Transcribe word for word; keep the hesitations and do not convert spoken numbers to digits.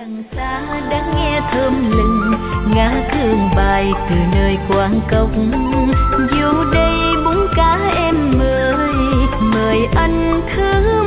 đằng xa đã nghe thơm lừng ngã thương bài từ nơi quán cốc. Dù đây bún cá em mời mời anh thứ